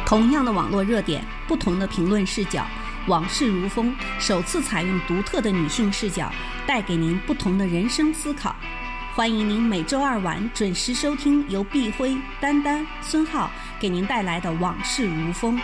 同样的网络热点，不同的评论视角，往事如风首次采用独特的女性视角，带给您不同的人生思考。欢迎您每周二晚准时收听由碧辉、丹丹、孙浩给您带来的《往事如风》。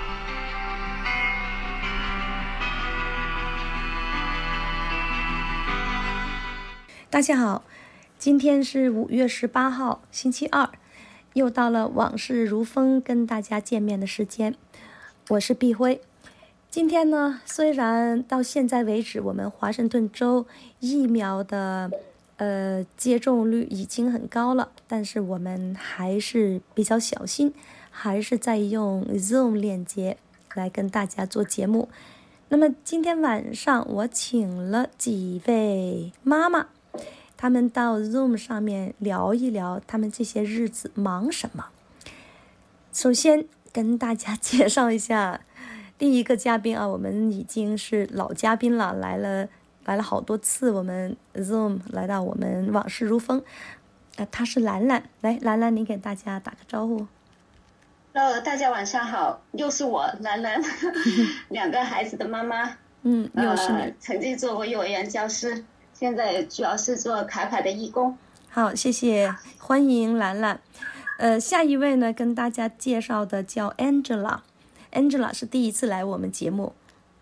大家好，今天是5月18号，星期二，又到了往事如风跟大家见面的时间。我是碧辉。今天呢，虽然到现在为止，我们华盛顿州疫苗的接种率已经很高了，但是我们还是比较小心，还是在用 Zoom 链接来跟大家做节目。那么今天晚上我请了几位妈妈，他们到 Zoom 上面聊一聊他们这些日子忙什么。首先跟大家介绍一下第一个嘉宾啊，我们已经是老嘉宾了，来了好多次，我们 Zoom 来到我们往事如风。她是兰兰，来，兰兰，你给大家打个招呼。 大家晚上好，又是我兰兰，2个孩子的妈妈。 又是你。 曾经做过幼儿园教师，现在主要是做卡卡的义工。 好，谢谢，欢迎兰兰。下一位呢，跟大家介绍的叫 Angela。Angela 是第一次来我们节目。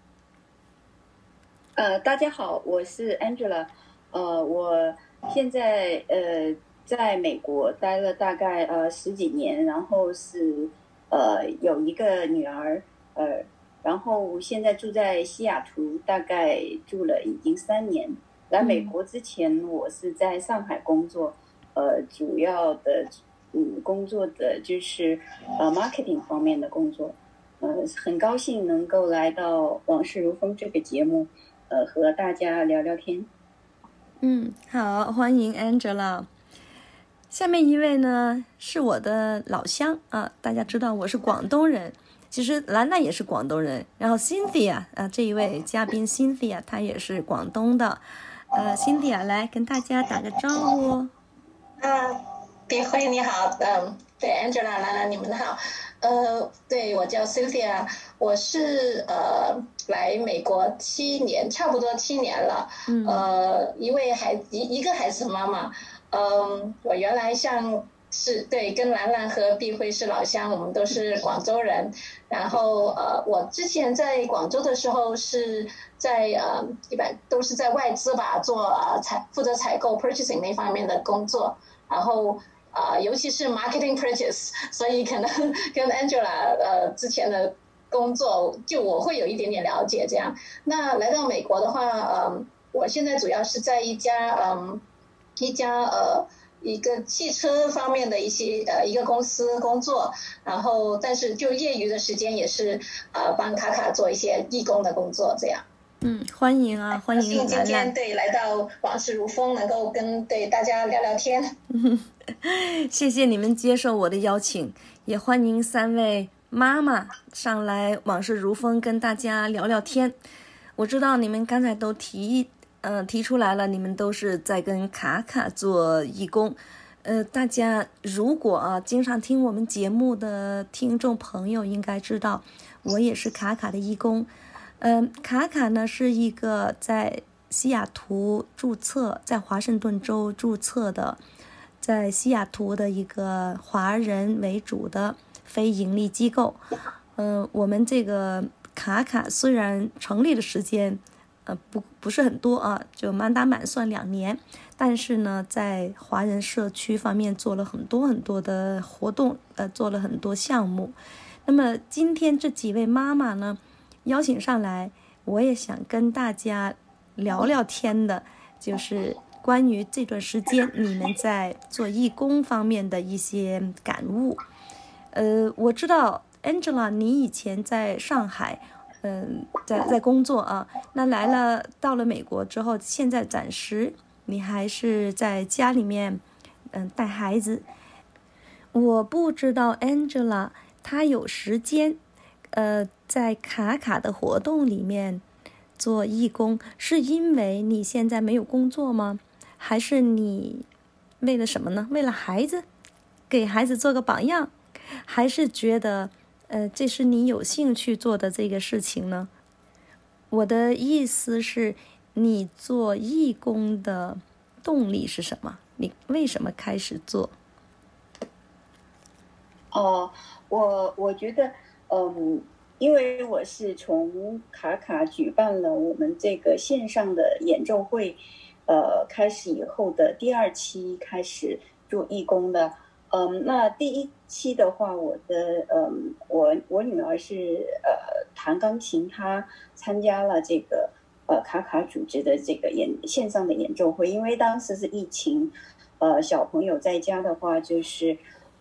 大家好，我是 Angela。我现在在美国待了大概10几年，然后是有一个女儿，然后现在住在西雅图，大概住了已经3年。来美国之前，我是在上海工作，主要的工作的就是marketing 方面的工作。很高兴能够来到往事如风这个节目，和大家聊聊天。 好，欢迎 Angela。下面一位呢是我的老乡啊，大家知道我是广东人，其实兰兰也是广东人，然后 Cynthia 这一位嘉宾 Cynthia 她也是广东的。Cynthia 来跟大家打个招呼。 碧辉你好，对 Angela 兰兰你们好。对，我叫 Cynthia， 我是来美国7年，差不多7年了。一个孩子妈妈。我原来对跟兰兰和碧辉是老乡，我们都是广州人。然后我之前在广州的时候是在一般都是在外资吧做负责采购 purchasing 那方面的工作，然后尤其是 marketing purchase， 所以可能跟 Angela 之前的工作就我会有一点点了解这样。那来到美国的话，我现在主要是在一个汽车方面的一个公司工作，然后但是就业余的时间也是帮卡卡做一些义工的工作这样。 欢迎啊，欢迎今天对来到往事如风，能够跟大家聊聊天。 谢谢你们接受我的邀请，也欢迎3位妈妈上来往事如风跟大家聊聊天。我知道你们刚才都提出来了，你们都是在跟卡卡做义工。大家如果经常听我们节目的听众朋友应该知道，我也是卡卡的义工。卡卡呢是一个在西雅图注册，在华盛顿州注册的，在西雅图的一个华人为主的非盈利机构。我们这个卡卡虽然成立的时间不是很多啊，就满打满算2年，但是呢在华人社区方面做了很多的活动，做了很多项目。那么今天这几位妈妈呢邀请上来，我也想跟大家聊聊天的，就是关于这段时间你们在做义工方面的一些感悟。我知道 Angela 你以前在上海在工作啊，那到了美国之后，现在暂时你还是在家里面带孩子。我不知道 Angela 她有时间在卡卡的活动里面做义工，是因为你现在没有工作吗？还是你为了什么呢？为了孩子，给孩子做个榜样，还是觉得这是你有兴趣做的这个事情呢？我的意思是，你做义工的动力是什么？你为什么开始做？ 我觉得，因为我是从卡卡举办了我们这个线上的演奏会，开始以后的第2期开始做义工的。那第1期的话，我女儿是弹钢琴，她参加了这个卡卡组织的这个线上的演奏会，因为当时是疫情，小朋友在家的话就是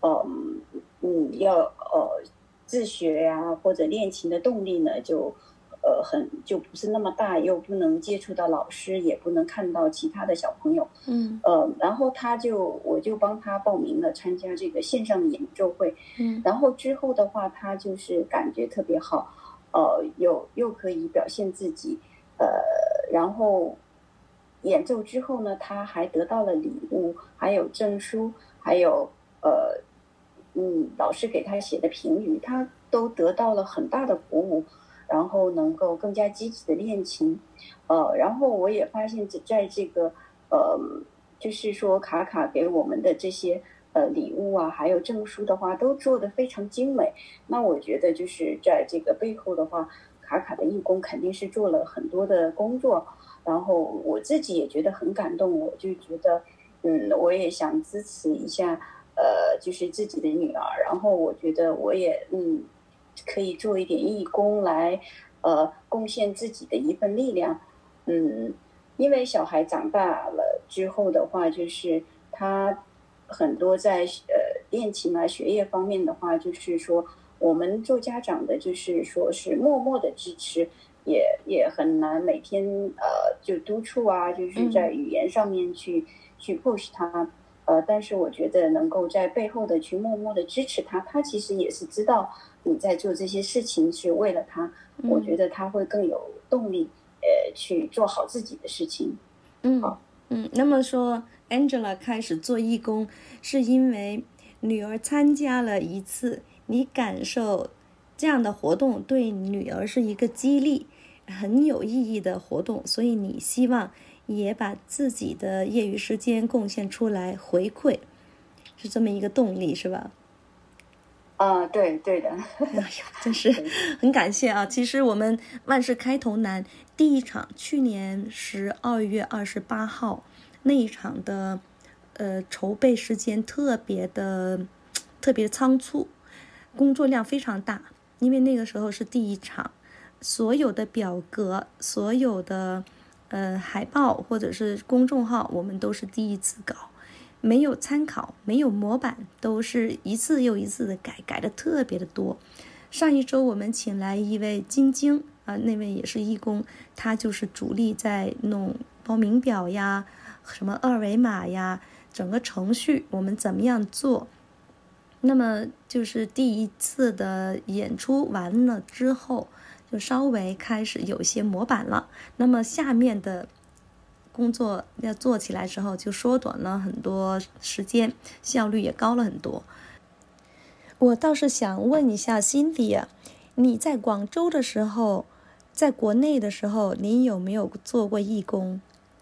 要自学呀，或者练琴的动力呢就不是那么大，又不能接触到老师，也不能看到其他的小朋友。然后我就帮他报名了参加这个线上的演奏会。然后之后的话，他就是感觉特别好，又可以表现自己，然后演奏之后呢，他还得到了礼物，还有证书，还有老师给他写的评语，他都得到了很大的鼓舞，然后能够更加积极的练琴。然后我也发现在这个就是说卡卡给我们的这些礼物啊，还有证书的话，都做得非常精美。那我觉得就是在这个背后的话，卡卡的义工肯定是做了很多的工作，然后我自己也觉得很感动，我就觉得我也想支持一下就是自己的女儿，然后我觉得我也可以做一点义工来贡献自己的一份力量。因为小孩长大了之后的话，就是他很多在练琴啊学业方面的话，就是说我们做家长的就是说是默默的支持，也很难每天就督促啊，就是在语言上面去 push 他。但是我觉得能够在背后的去默默的支持他，他其实也是知道你在做这些事情是为了他，我觉得他会更有动力去做好自己的事情。 那么说 Angela 开始做义工是因为女儿参加了一次，你感受这样的活动对女儿是一个激励，很有意义的活动，所以你希望也把自己的业余时间贡献出来回馈，是这么一个动力是吧？ 对的。 哎呀，真是很感谢啊！其实我们万事开头难第一场去年12月28号那一场的筹备时间特别的仓促，工作量非常大，因为那个时候是第一场，所有的表格，所有的海报或者是公众号我们都是第一次搞，没有参考，没有模板，都是一次又一次的改的特别的多。上一周我们请来一位晶晶那位也是义工，他就是主力在弄报名表呀，什么二维码呀，整个程序我们怎么样做。那么就是第一次的演出完了之后，就稍微开始有些模板了，那么下面的工作要做起来之后就缩短了很多时间，效率也高了很多。我倒是想问一下 Cindy 你在广州的时候，在国内的时候，你有没有做过义工？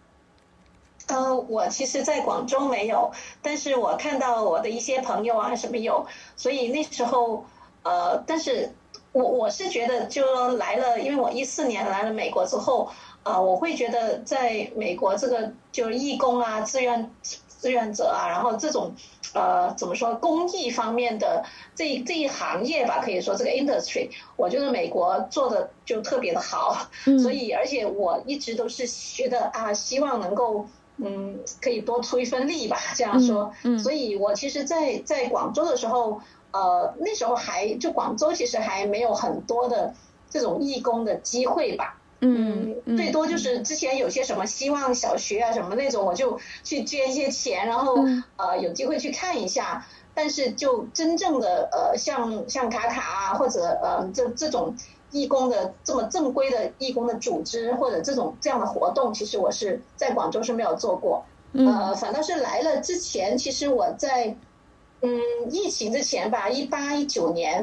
我其实在广州没有，但是我看到我的一些朋友啊什么有，所以那时候但是我是觉得就来了，因为我14年来了美国之后，我会觉得在美国这个就是义工啊、志愿者啊，然后这种怎么说公益方面的这一行业吧，可以说这个 industry， 我觉得美国做的就特别的好，所以而且我一直都是觉得希望能够可以多出一份力吧，这样说。所以我其实在广州的时候，那时候就广州其实还没有很多的这种义工的机会吧。最多就是之前有些什么希望小学啊什么那种，我就去捐一些钱，然后有机会去看一下。但是就真正的像卡卡啊，或者这种义工的这么正规的义工的组织或者这样的活动，其实我是在广州是没有做过。反倒是来了之前，其实我在疫情之前吧，18、19年，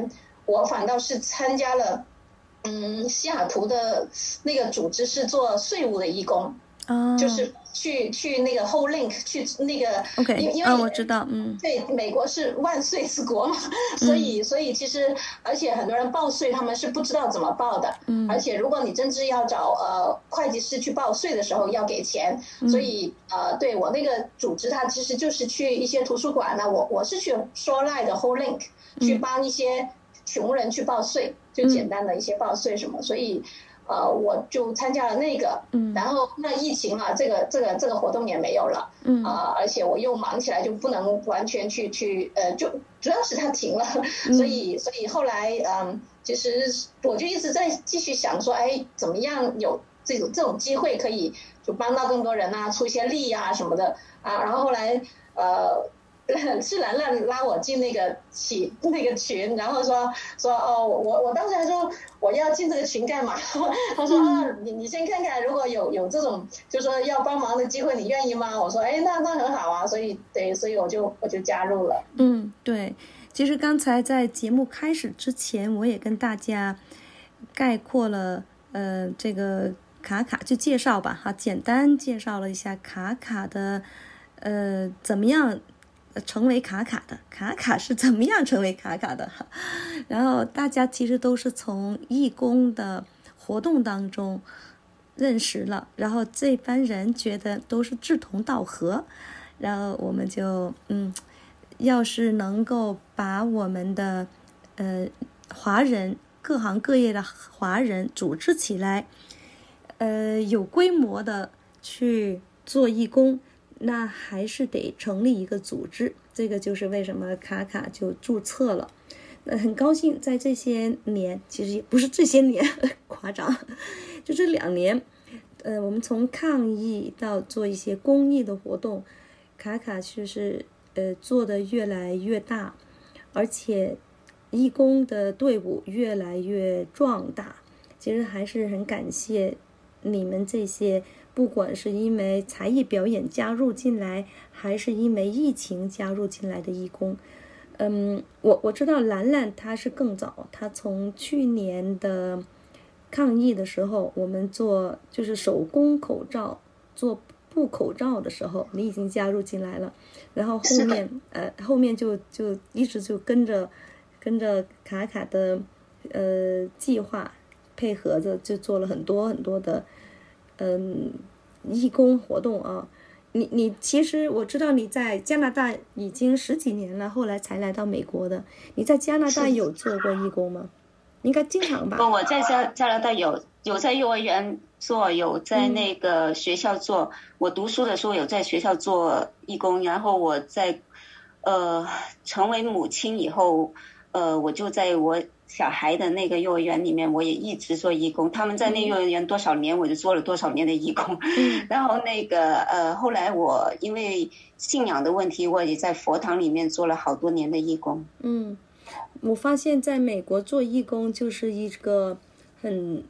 我反倒是参加了西雅图的那个组织是做税务的义工，就是去那个 Whole Link 去那个 OK， 因为我知道， 对，美国是万税之国嘛，所以其实而且很多人报税他们是不知道怎么报的，而且如果你真是要找会计师去报税的时候要给钱，所以对我那个组织它其实就是去一些图书馆呢，我是去 Shoreline 的 Whole Link 去帮一些穷人去报税，就简单的一些报税什么，所以我就参加了那个，然后那疫情啊，这个活动也没有了，而且我又忙起来，就不能完全去就主要是它停了，所以后来其实我就一直在继续想说，哎，怎么样有这种机会可以就帮到更多人啊，出一些力啊什么的啊，然后后来是兰兰拉我进那个群，然后说我当时还说我要进这个群干嘛？他说你先看看，如果有这种就是说要帮忙的机会，你愿意吗？我说那很好啊，所以我就加入了。 对，其实刚才在节目开始之前，我也跟大家概括了这个卡卡就介绍吧哈，简单介绍了一下卡卡的怎么样成为卡卡的，卡卡是怎么样成为卡卡的，然后大家其实都是从义工的活动当中认识了，然后这班人觉得都是志同道合，然后我们就要是能够把我们的华人各行各业的华人组织起来，有规模的去做义工，那还是得成立一个组织，这个就是为什么卡卡就注册了。很高兴在这些年，其实也不是这些年夸张，就这2年，我们从抗疫到做一些公益的活动，卡卡就是做得越来越大，而且义工的队伍越来越壮大。其实还是很感谢你们这些，不管是因为才艺表演加入进来，还是因为疫情加入进来的义工。我知道兰兰她是更早，她从去年的抗疫的时候，我们做就是手工口罩，做布口罩的时候，你已经加入进来了，然后后面就一直就跟着卡卡的计划配合着，就做了很多很多的义工活动啊。你其实我知道你在加拿大已经10几年了，后来才来到美国的。你在加拿大有做过义工吗？应该经常吧。 我在加拿大有在幼儿园做，有在那个学校做。我读书的时候有在学校做义工，然后我在成为母亲以后，我就在我小孩的那个幼儿园里面，我也一直做义工。他们在那幼儿园多少年，我就做了多少年的义工。然后那个后来我因为信仰的问题，我也在佛堂里面做了好多年的义工。 我发现在美国做义工就是一个很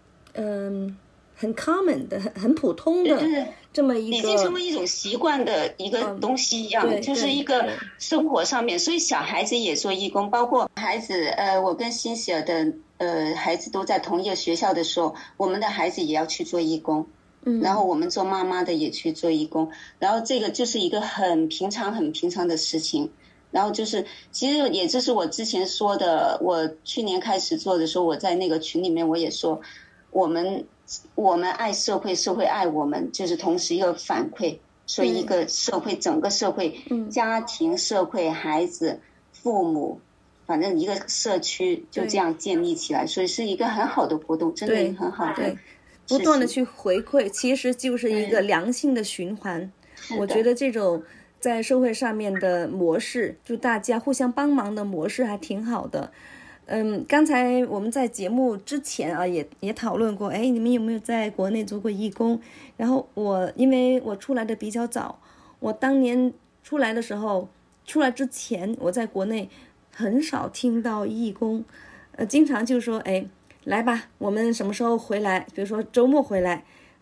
common 的很普通的这么一个， 已经成为一种习惯的一个东西一样，就是一个生活上面。所以小孩子也做义工，包括孩子我跟辛西尔的孩子都在同一个学校的时候，我们的孩子也要去做义工。然后我们做妈妈的也去做义工，然后这个就是一个很平常的事情。然后就是其实也就是我之前说的，我去年开始做的时候，我在那个群里面我也说，我们爱社会，社会爱我们，就是同时一个反馈，所以一个社会整个社会家庭社会孩子父母，反正一个社区就这样建立起来，所以是一个很好的活动，真的很好的， 不断的去回馈，其实就是一个良性的循环。我觉得这种在社会上面的模式，就大家互相帮忙的模式还挺好的。刚才我们在节目之前啊，也讨论过，你们有没有在国内做过义工？然后因为我出来的比较早，我当年出来的时候，出来之前我在国内很少听到义工，经常就说，来吧，我们什么时候回来？比如说周末回来，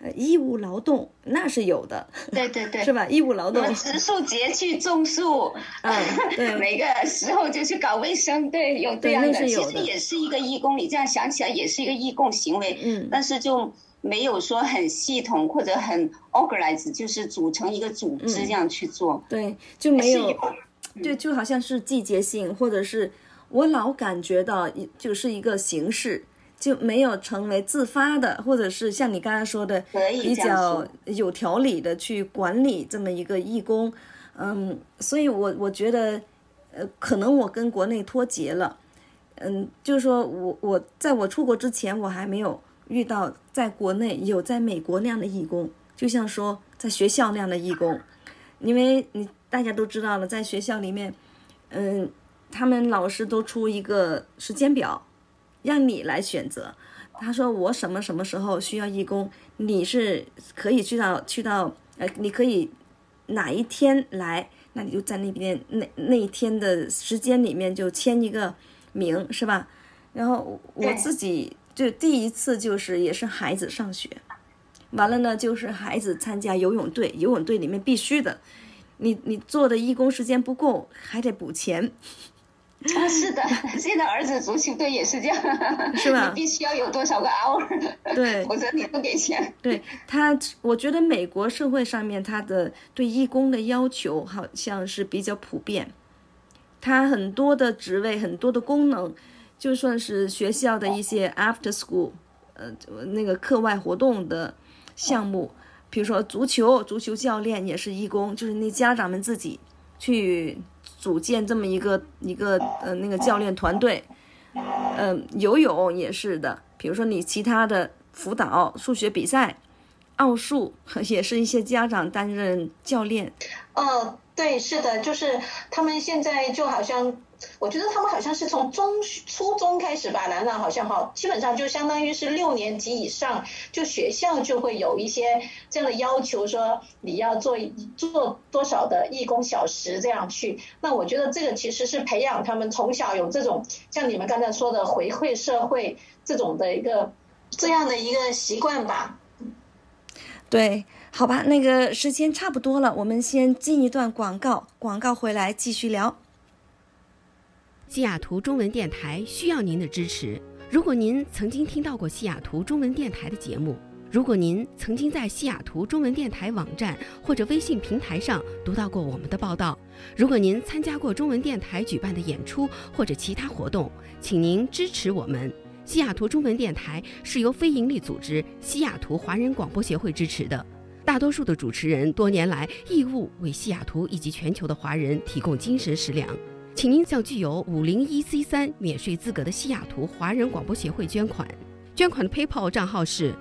义务劳动那是有的， 对对对， 是吧？义务劳动， 植树节去种树， 对， 每个时候就去搞卫生，对，有这样的，其实也是一个义工，你这样想起来也是一个义工行为，但是就没有说很系统或者很 organized， 就是组成一个组织这样去做， 对，就没有，对，就好像是季节性，或者是我老感觉到就是一个形式。就没有成为自发的，或者是像你刚才说的比较有条理的去管理这么一个义工，所以我觉得，可能我跟国内脱节了，就是说我在我出国之前，我还没有遇到在国内有在美国那样的义工，就像说在学校那样的义工，因为大家都知道了，在学校里面，他们老师都出一个时间表。让你来选择，他说我什么时候需要义工，你是可以去到你可以哪一天来，那你就在那边那一天的时间里面就签一个名，是吧？然后我自己就第一次就是也是孩子上学，完了呢就是孩子参加游泳队，游泳队里面必须的，你做的义工时间不够还得补钱。 是的，现在儿子足球队也是这样， 是吧？ 你必须要有多少个 hour， 对， 否则你不给钱。 对我觉得美国社会上面他的对义工的要求好像是比较普遍，他很多的职位、很多的功能，就算是学校的一些 after school，那个课外活动的项目，比如说足球教练也是义工，就是那家长们自己去组建这么一个那个教练团队，游泳也是的，比如说你其他的辅导、数学比赛、奥数也是一些家长担任教练。 对，是的，就是他们现在就好像，我觉得他们好像是从初中开始吧，兰兰好像基本上就相当于是6年级以上，就学校就会有一些这样的要求，说你要做多少的义工小时这样去。那我觉得这个其实是培养他们从小有这种像你们刚才说的回馈社会这种的这样的一个习惯吧。 对，好吧，那个时间差不多了，我们先进一段广告回来继续聊。 西雅图中文电台需要您的支持。如果您曾经听到过西雅图中文电台的节目，如果您曾经在西雅图中文电台网站或者微信平台上读到过我们的报道，如果您参加过中文电台举办的演出或者其他活动，请您支持我们。西雅图中文电台是由非营利组织西雅图华人广播协会支持的，大多数的主持人多年来义务为西雅图以及全球的华人提供精神食粮。请您向具有501C3免税资格的西雅图华人广播协会捐款。捐款的 PayPal 账号是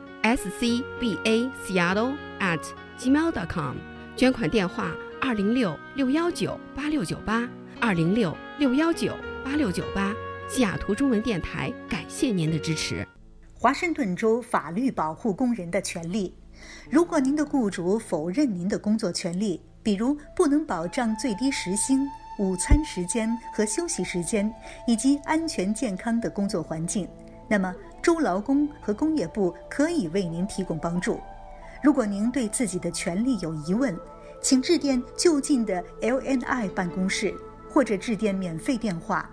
scbaseattle@gmail.com， 捐款电话206-619-8698 206-619-8698。西雅图中文电台感谢您的支持。 华盛顿州法律保护工人的权利。如果您的雇主否认您的工作权利，比如不能保障最低时薪、午餐时间和休息时间，以及安全健康的工作环境，那么州劳工和工业部可以为您提供帮助。如果您对自己的权利有疑问，请致电就近的 LNI 办公室，或者致电免费电话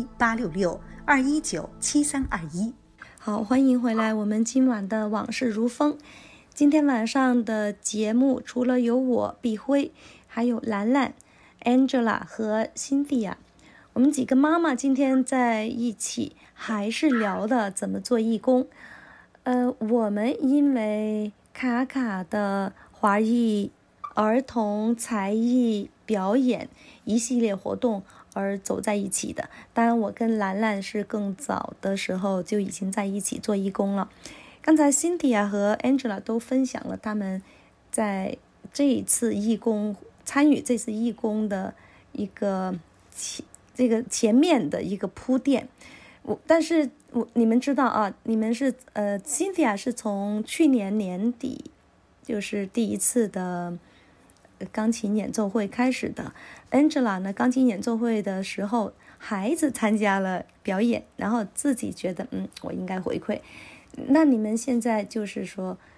1866-219-7321。 好，欢迎回来，我们今晚的往事如风。今天晚上的节目除了有我碧辉，还有兰兰、Angela 和 Cynthia， 我们几个妈妈今天在一起，还是聊的怎么做义工。我们因为卡卡的华裔儿童才艺表演一系列活动而走在一起的。当然我跟兰兰是更早的时候就已经在一起做义工了。刚才 Cynthia 和 Angela 都分享了他们在这一次义工参与这次义工的一个这个前面的一个铺垫。但是你们知道啊，你们是Cynthia 是从去年年底就是第一次的钢琴演奏会开始的。 Angela 呢，钢琴演奏会的时候孩子参加了表演，然后自己觉得我应该回馈。那你们现在就是说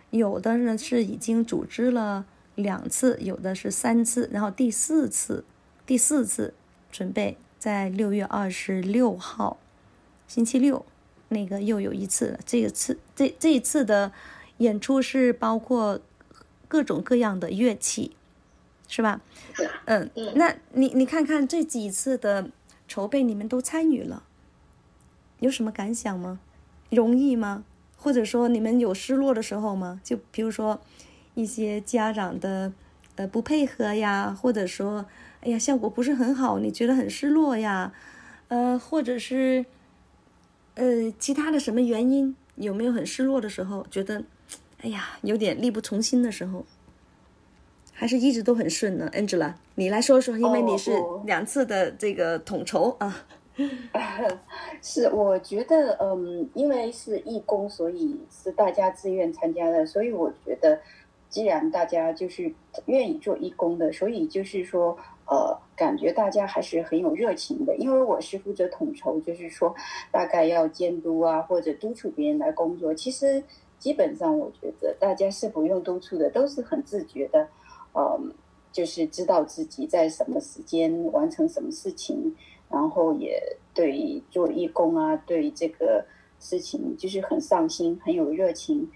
有的呢是已经组织了2次，有的是3次，然后第4次准备在6月26号星期六那个又有一次了。这一次的演出是包括各种各样的乐器，是吧？那你看看这几次的筹备你们都参与了，有什么感想吗？容易吗？或者说你们有失落的时候吗？就比如说一些家长的不配合呀，或者说哎呀效果不是很好，你觉得很失落呀，或者是其他的什么原因，有没有很失落的时候，觉得哎呀有点力不从心的时候？还是一直都很顺呢 ？Angela， 你来说说，因为你是2次的这个统筹啊。 是，我觉得因为是义工，所以是大家自愿参加的，所以我觉得既然大家就是愿意做义工的，所以就是说感觉大家还是很有热情的。因为我是负责统筹，就是说大概要监督啊或者督促别人来工作，其实基本上我觉得大家是不用督促的，都是很自觉的，就是知道自己在什么时间完成什么事情，然后也对做义工啊，对这个事情就是很上心，很有热情。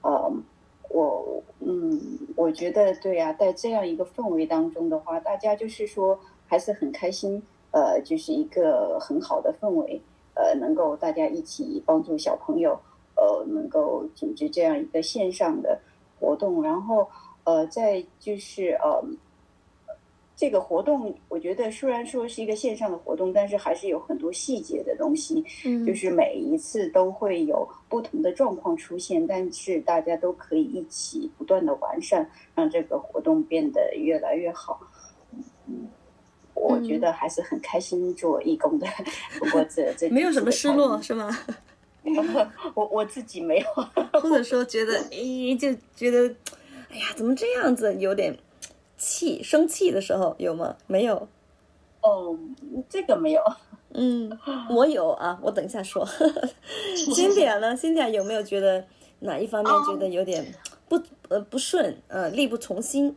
我觉得对啊，在这样一个氛围当中的话，大家就是说还是很开心，就是一个很好的氛围，能够大家一起帮助小朋友，能够组织这样一个线上的活动，然后再就是这个活动我觉得虽然说是一个线上的活动，但是还是有很多细节的东西，就是每一次都会有不同的状况出现，但是大家都可以一起不断的完善，让这个活动变得越来越好。我觉得还是很开心做义工的，不过这没有什么失落是吗？ 我自己没有， 或者说觉得就觉得哎呀怎么这样子，有点生气的时候有吗？没有。 这个没有。 我有啊，我等一下说。Cynthia 呢？Cynthia 有没有觉得哪一方面觉得有点不顺，力不从心？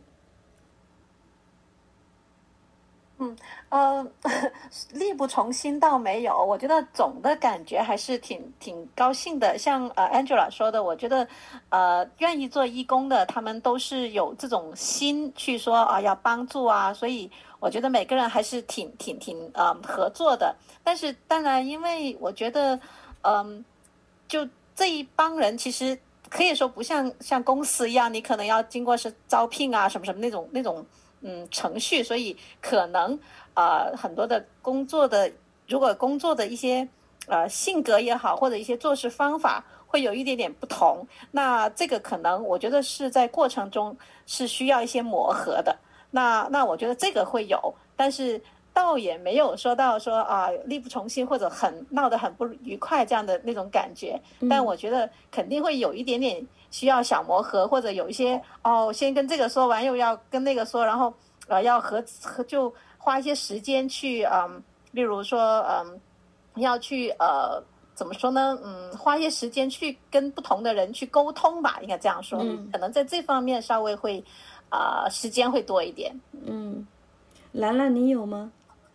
力不从心倒没有，我觉得总的感觉还是挺高兴的。像Angela 说的，我觉得愿意做义工的，他们都是有这种心去说要帮助啊，所以我觉得每个人还是挺合作的。但是当然，因为我觉得就这一帮人其实可以说不像公司一样，你可能要经过是招聘啊什么那种程序，所以可能很多的如果工作的一些性格也好，或者一些做事方法会有一点点不同，那这个可能我觉得是在过程中是需要一些磨合的。那我觉得这个会有，但是倒也没有说到说力不从心或者闹得很不愉快这样的那种感觉。但我觉得肯定会有一点点需要小磨合，或者有一些先跟这个说完又要跟那个说，然后要就花一些时间去例如说要去怎么说呢？花一些时间去跟不同的人去沟通吧，应该这样说。可能在这方面稍微会时间会多一点。 兰兰你有吗？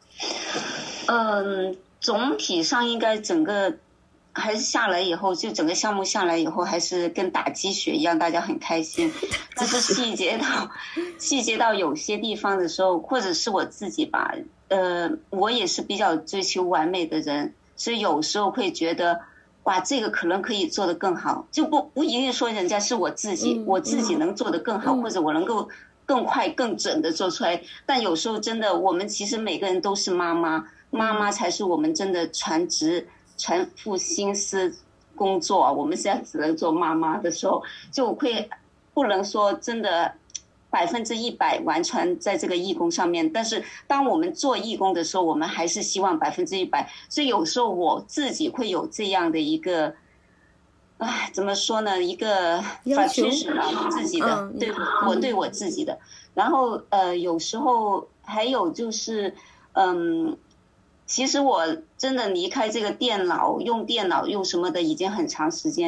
总体上应该整个还是下来以后，就整个项目下来以后，还是跟打鸡血一样，大家很开心。只是细节到有些地方的时候，或者是我自己吧，我也是比较追求完美的人，所以有时候会觉得，哇，这个可能可以做得更好，就不一定说人家是我自己，我自己能做得更好，或者我能够更快更准的做出来。但有时候真的，我们其实每个人都是妈妈才是我们真的全副心思工作，我们现在只能做妈妈的时候，就会不能说真的100%完全在这个义工上面，但是当我们做义工的时候，我们还是希望100%，所以有时候我自己会有这样的一个怎么说呢，一个要求自己的，对我自己的。然后有时候还有就是其实我真的离开这个用电脑用什么的已经很长时间，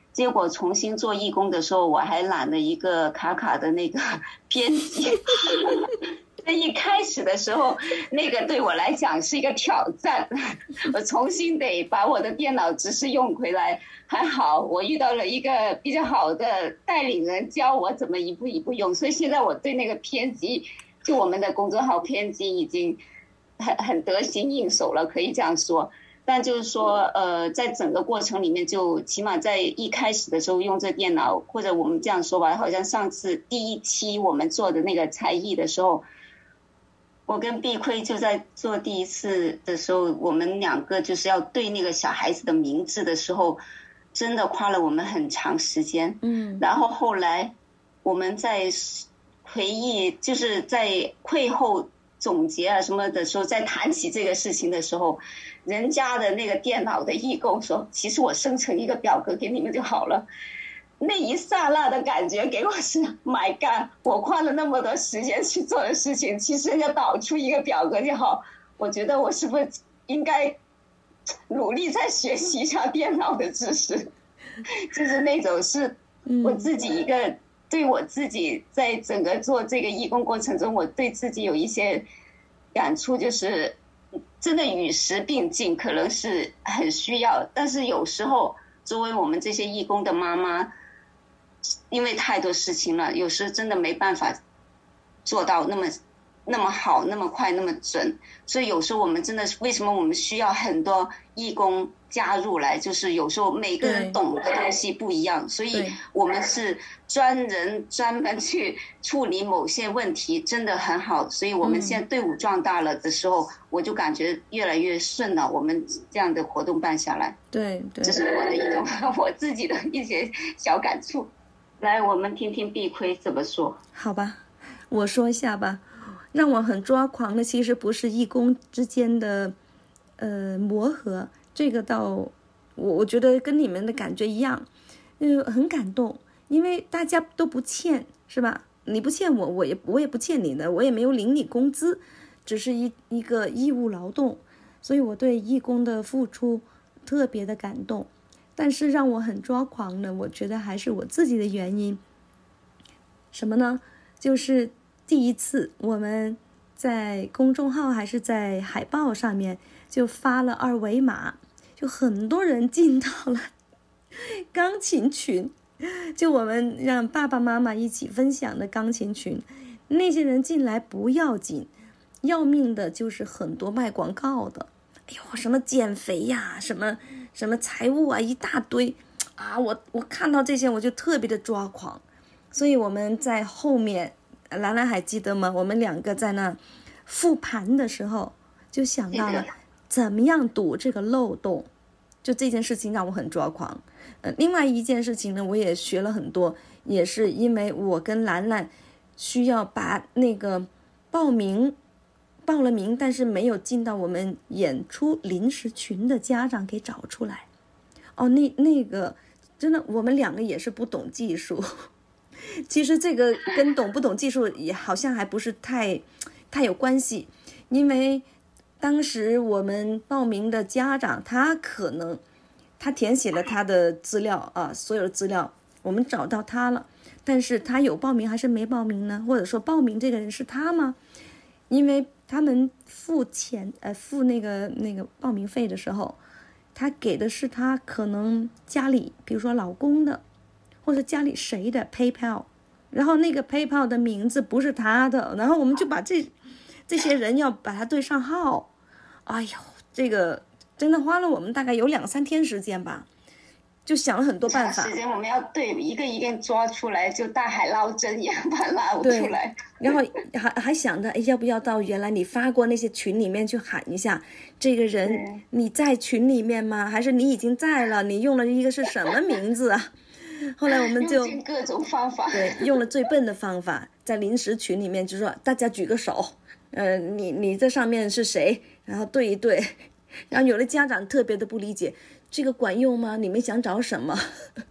结果重新做义工的时候，我还揽了一个卡卡的那个编辑。一开始的时候，那个对我来讲是一个挑战，我重新得把我的电脑知识用回来。还好我遇到了一个比较好的带领人，教我怎么一步一步用，所以现在我对那个编辑，就我们的公众号编辑已经很得心应手了，可以这样说。但就是说在整个过程里面，就起码在一开始的时候用这电脑，或者我们这样说吧，好像上次第1期我们做的那个才艺的时候，我跟碧辉就在做第1次的时候，我们2个就是要对那个小孩子的名字的时候，真的花了我们很长时间。然后后来我们在回忆，就是在会后总结啊什么的时候，在谈起这个事情的时候，人家的那个电脑的义工说，其实我生成一个表格给你们就好了。那一刹那的感觉给我是 My God， 我花了那么多时间去做的事情，其实人家导出一个表格就好。我觉得我是不是应该努力再学习一下电脑的知识，就是那种是我自己一个对我自己在整个做这个义工过程中，我对自己有一些感触，就是真的与时并进，可能是很需要。但是有时候作为我们这些义工的妈妈，因为太多事情了，有时真的没办法做到那么好，那么快，那么准。所以有时候我们真的为什么我们需要很多义工加入来，就是有时候每个人懂的东西不一样，所以我们是专门去处理某些问题，真的很好。所以我们现在队伍壮大了的时候，我就感觉越来越顺了，我们这样的活动办下来。 对， 这是我的一种我自己的一些小感触。来，我们听听碧辉怎么说。 好吧，我说一下吧。让我很抓狂的其实不是义工之间的磨合，这个倒我觉得跟你们的感觉一样，很感动，因为大家都不欠，是吧？你不欠我，我也不欠你的，我也没有领你工资，只是一个义务劳动，所以我对义工的付出特别的感动。但是让我很抓狂的，我觉得还是我自己的原因。什么呢？就是第一次我们在公众号还是在海报上面就发了2维码，就很多人进到了钢琴群，就我们让爸爸妈妈一起分享的钢琴群。那些人进来不要紧，要命的就是很多卖广告的，哎呦，什么减肥呀，什么财务啊，一大堆啊！我看到这些我就特别的抓狂。所以我们在后面，兰兰还记得吗？我们2个在那复盘的时候就想到了怎么样堵这个漏洞，就这件事情让我很抓狂。另外一件事情呢，我也学了很多，也是因为我跟兰兰需要把那个报了名但是没有进到我们演出临时群的家长给找出来。那个真的我们2个也是不懂技术。其实这个跟懂不懂技术也好像还不是太有关系，因为当时我们报名的家长他填写了他的资料啊，所有的资料我们找到他了，但是他有报名还是没报名呢？或者说报名这个人是他吗？因为他们付那个报名费的时候，他给的是他可能家里比如说老公的或者家里谁的 PayPal， 然后那个 PayPal 的名字不是他的，然后我们就把这些人要把他对上号。哎呦，这个真的花了我们大概有2-3天时间吧，就想了很多办法。 时间我们要对一个一个抓出来，就大海捞针一样把它捞出来。 然后还想着要不要到原来你发过那些群里面去喊一下，这个人你在群里面吗？还是你已经在了？你用了一个是什么名字啊？后来我们就用尽各种方法， 对，用了最笨的方法，在临时群里面就说大家举个手，你这上面是谁？然后对一对，然后有的家长特别的不理解，这个管用吗？你们想找什么？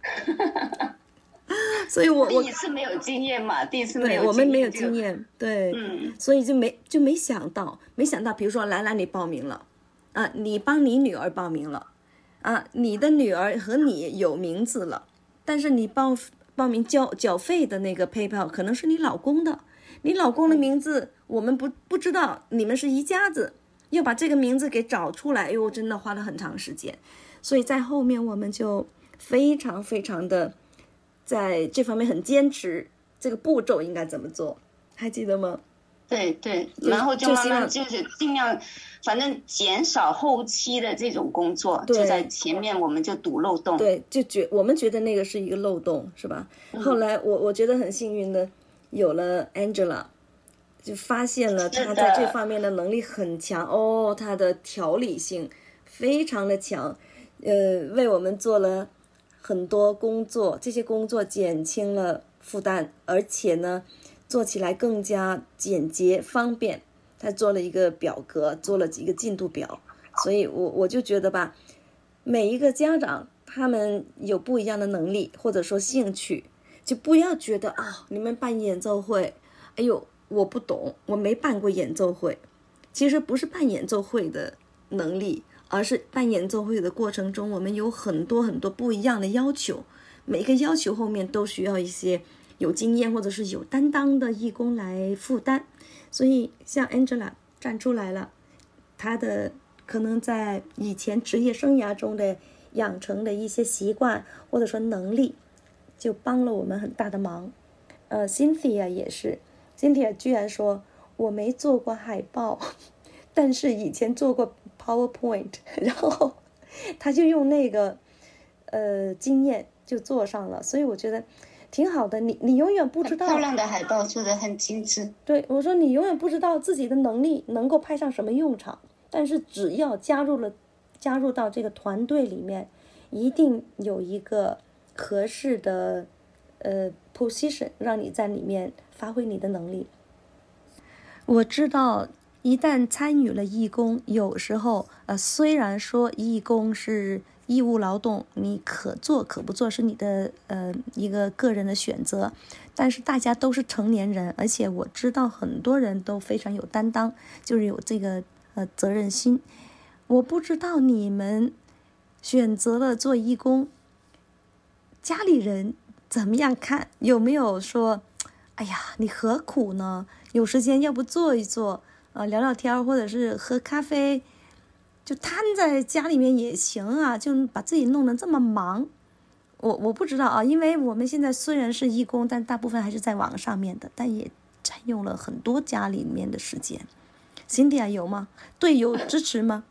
所以我第一次没有经验嘛，第一次没有经验， 对，我们没有经验，对，所以就没想到，比如说兰兰你报名了，啊，你帮你女儿报名了，啊，你的女儿和你有名字了， 但是你报名缴费的那个 PayPal 可能是你老公的，你老公的名字我们不知道，你们是一家子，要把这个名字给找出来，真的花了很长时间。所以在后面我们就非常非常的在这方面很坚持，这个步骤应该怎么做，还记得吗？ 对，然后就慢慢就是尽量，反正减少后期的这种工作，就在前面我们就堵漏洞。 对，我们觉得那个是一个漏洞，是吧？后来我觉得很幸运的，有了 Angela， 就发现了她在这方面的能力很强哦，她的条理性非常的强，为我们做了很多工作，这些工作减轻了负担，而且呢做起来更加简洁方便。他做了一个表格，做了几个进度表，所以我就觉得吧，每一个家长他们有不一样的能力或者说兴趣，就不要觉得你们办演奏会，哎呦我不懂，我没办过演奏会。其实不是办演奏会的能力，而是办演奏会的过程中，我们有很多很多不一样的要求，每个要求后面都需要一些有经验或者是有担当的义工来负担。所以像 Angela 站出来了，她的可能在以前职业生涯中的养成的一些习惯或者说能力，就帮了我们很大的忙。Cynthia 也是， Cynthia 居然说我没做过海报，但是以前做过 PowerPoint， 然后她就用那个经验就做上了，所以我觉得挺好的。你永远不知道， 漂亮的海报做得很精致。 对，我说你永远不知道自己的能力能够派上什么用场，但是只要加入到这个团队里面，一定有一个合适的position 让你在里面发挥你的能力。我知道一旦参与了义工，有时候虽然说义工是义务劳动，你可做可不做是你的一个个人的选择，但是大家都是成年人，而且我知道很多人都非常有担当，就是有这个责任心。我不知道你们选择了做义工，家里人怎么样看？有没有说哎呀你何苦呢，有时间要不做一做，聊聊天或者是喝咖啡，就瘫在家里面也行啊，就把自己弄得这么忙。我不知道啊，因为我们现在虽然是义工，但大部分还是在网上面的，但也占用了很多家里面的时间。Cynthia 有吗？队友支持吗？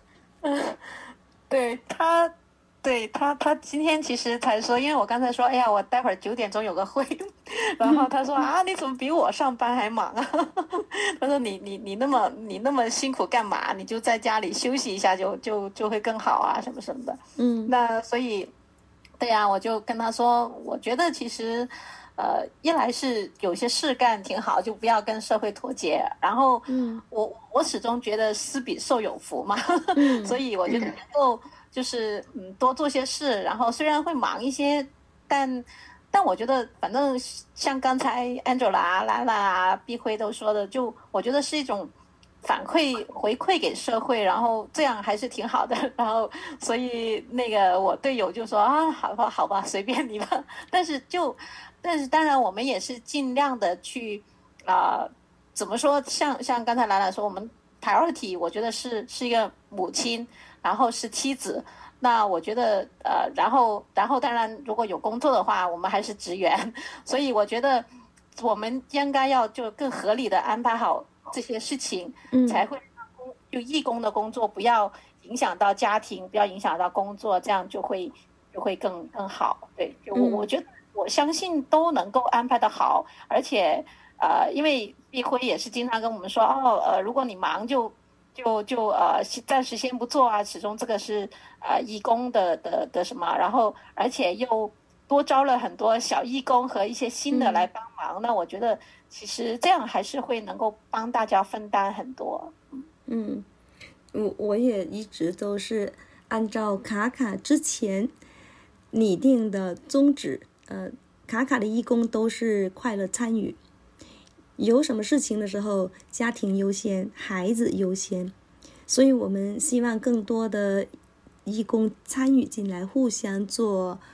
对他今天其实才说，因为我刚才说哎呀我待会儿9点钟有个会，然后他说你怎么比我上班还忙啊？他说你那么辛苦干嘛？你就在家里休息一下就会更好啊，什么什么的。那所以对呀，我就跟他说，我觉得其实一来是有些事干挺好，就不要跟社会脱节，然后我始终觉得施比受有福嘛，所以我觉得能够就是多做些事，然后虽然会忙一些，但我觉得反正像刚才 Angela、兰兰碧辉都说的，就我觉得是一种回馈给社会，然后这样还是挺好的。然后所以那个我队友就说好吧随便你吧，但是当然我们也是尽量的去怎么说，像刚才兰兰说，我们 priority 我觉得是一个母亲，然后是妻子，那我觉得然后当然如果有工作的话，我们还是职员，所以我觉得我们应该要就更合理的安排好这些事情，才会就义工的工作不要影响到家庭，不要影响到工作，这样就会更好。对，就我觉得我相信都能够安排得好，而且因为碧辉也是经常跟我们说如果你忙就暂时先不做啊，始终这个是义工的什么，然后而且又多招了很多小义工和一些新的来帮忙，那我觉得其实这样还是会能够帮大家分担很多。 我也一直都是按照卡卡之前拟定的宗旨，卡卡的义工都是快乐参与，有什么事情的时候家庭优先，孩子优先，所以我们希望更多的义工参与进来，互相做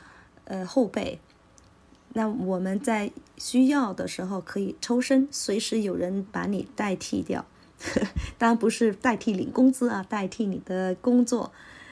后辈。那我们在需要的时候可以抽身，随时有人把你代替掉。当然不是代替领工资啊，代替你的工作。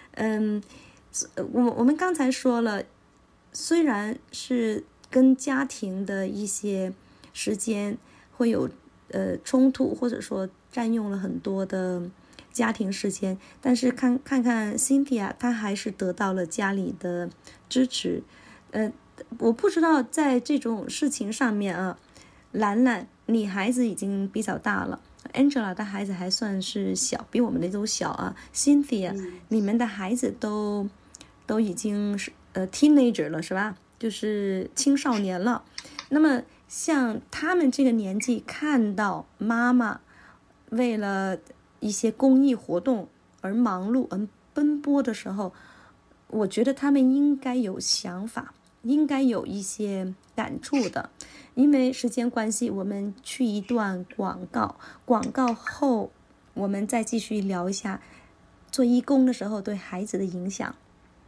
我们刚才说了，虽然是跟家庭的一些时间会有冲突，或者说占用了很多的家庭时间，但是看看 Cynthia， 她还是得到了家里的支持。我不知道在这种事情上面啊，兰兰，你孩子已经比较大了。Angela 的孩子还算是小，比我们的都小啊。Cynthia，你们的孩子都已经是teenager 了，是吧？就是青少年了。那么像他们这个年纪，看到妈妈为了一些公益活动而忙碌而奔波的时候，我觉得他们应该有想法，应该有一些感触的。因为时间关系，我们去一段广告，广告后我们再继续聊一下做义工的时候对孩子的影响。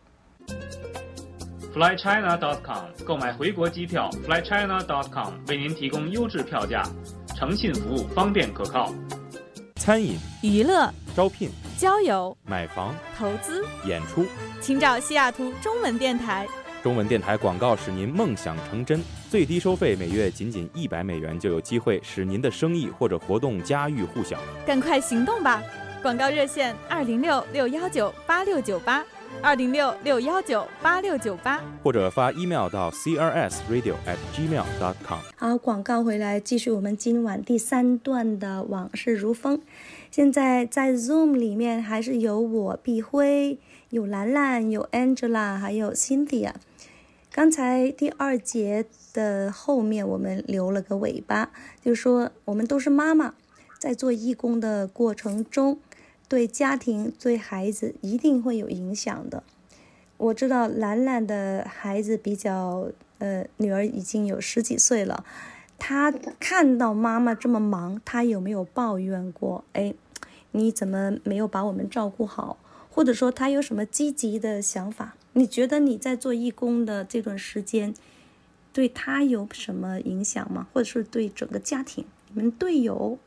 flychina.com 购买回国机票 flychina.com 为您提供优质票价，诚信服务，方便可靠。 餐饮、 娱乐、 招聘、 交友、 买房、 投资、 演出， 请找西雅图中文电台。 中文电台广告使您梦想成真，最低收费每月仅$100就有机会使您的生意或者活动家喻户晓。 赶快行动吧！广告热线206-619-8698 206-619-8698， 或者发 email 到 crsradio@gmail.com。 好，广告回来，继续我们今晚第3段的往事如风。现在在 Zoom 里面还是有我碧辉，有兰兰，有 Angela， 还有 Cynthia。 刚才第2节的后面我们留了个尾巴，就是说我们都是妈妈，在做义工的过程中对家庭对孩子一定会有影响的。我知道兰兰的孩子比较女儿已经有10几岁了，她看到妈妈这么忙，她有没有抱怨过你怎么没有把我们照顾好，或者说她有什么积极的想法？你觉得你在做义工的这段时间对她有什么影响吗？或者是对整个家庭，你们队友？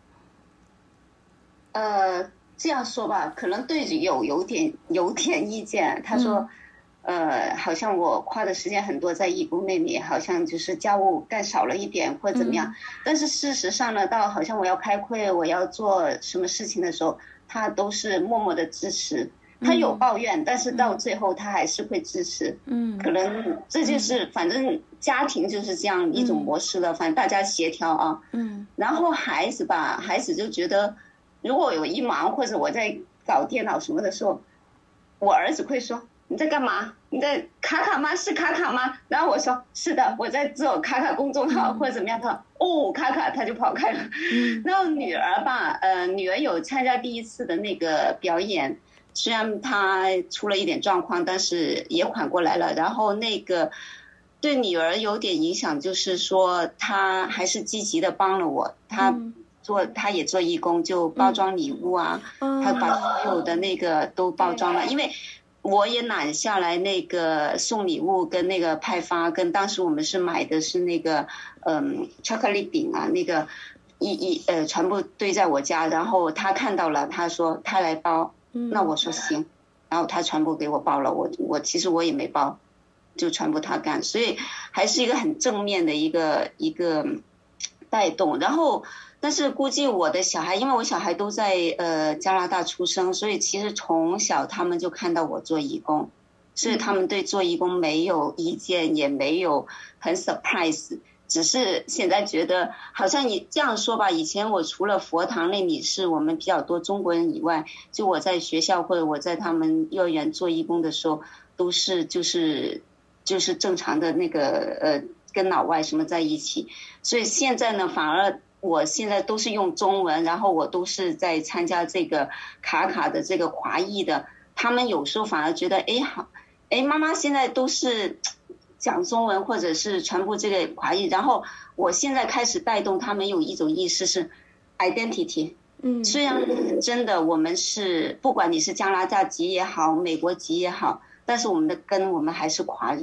这样说吧，可能对有点意见。他说好像我花的时间很多在义工那里，好像就是家务干少了一点或怎么样。但是事实上呢，到好像我要开会，我要做什么事情的时候，他都是默默的支持。他有抱怨，但是到最后他还是会支持。可能这就是反正家庭就是这样一种模式了，反正大家协调啊。然后孩子吧，孩子就觉得如果有一忙或者我在搞电脑什么的时候，我儿子会说你在干嘛？你在卡卡吗？是卡卡吗？然后我说是的，我在做卡卡公众号或者怎么样。他卡卡，他就跑开了。然后女儿吧，女儿有参加第1次的那个表演，虽然她出了一点状况，但是也缓过来了。然后那个对女儿有点影响，就是说她还是积极的帮了我。她也做义工，就包装礼物啊，她把所有的那个都包装了。因为我也揽下来那个送礼物跟那个派发，跟当时我们是买的是那个巧克力饼啊，那个全部堆在我家。然后她看到了，她说她来包，那我说行，然后她全部给我包了。我其实我也没包，就全部她干，所以还是一个很正面的一个带动。然后但是估计我的小孩，因为我小孩都在加拿大出生，所以其实从小他们就看到我做义工，所以他们对做义工没有意见，也没有很 surprise， 只是现在觉得好像你这样说吧，以前我除了佛堂那里是我们比较多中国人以外，就我在学校或者我在他们幼儿园做义工的时候，都是就是正常的那个跟老外什么在一起。所以现在呢，反而我现在都是用中文，然后我都是在参加这个卡卡的这个华裔的，他们有时候反而觉得妈妈现在都是讲中文或者是传播这个华裔，然后我现在开始带动他们有一种意识是 identity。虽然真的我们是不管你是加拿大籍也好，美国籍也好，但是我们的根我们还是华人。